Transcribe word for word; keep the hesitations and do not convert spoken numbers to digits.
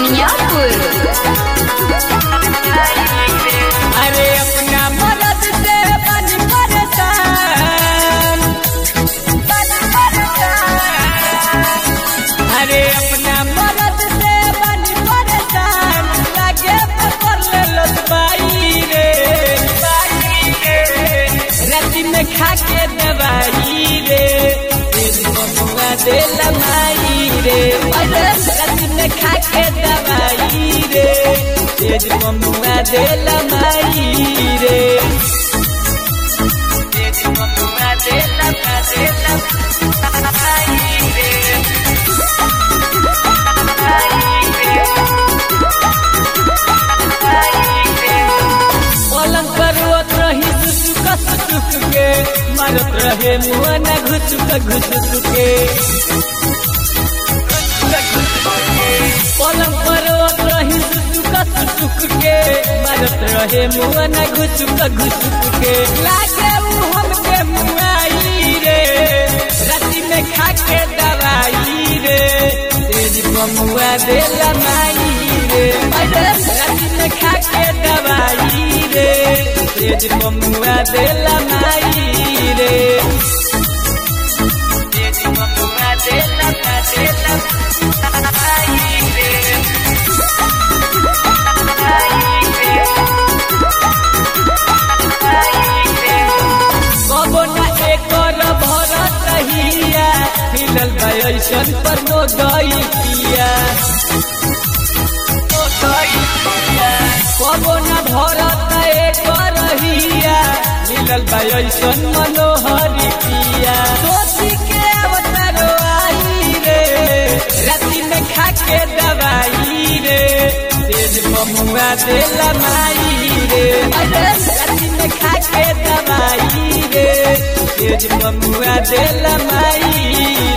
बनियापुर। अरे अपना मदद से बन परेशान, अरे अपना मदद से बन परेशान, लगे पकड़ ले लो बाई रे, राती में खा के दवाई रे, बबुआ दे लमाई रे, राती में खा के दवाई रे, तेज बबुआ दे लमाई रे, तेज बबुआ दे लमा दे लमाई रे, पलंग पर रोत रही सुसुक सुसुक के, मारत रहे मुआ न घुसुक घुसुक के, पलंग पर रोत रही सुसुक सुसुक के, मारत रहे मुआ न घुसुक घुसुक के, लागे उ हमके मुआई रे, राती में खा के दवाई रे, तेज बमुआ दे लमाई रे, राती में खा के दवाई रे, तेज बमुआ दे लमाई रे, तेज बमुआ दे लमा दे लमाई रे, कबो न एकर भरत हिया, मिलल बा ऐसन पर नो गई पिया, कबो न भरत एकर हिया, मिलल बा ऐसन मनोहरी पिया, सोची के अवतारो आई रे, राती में खा के दवाई रे, तेज बमुआ दे लमाई रे, राती में खा के दवाई रे, तेज बमुआ दे लमाई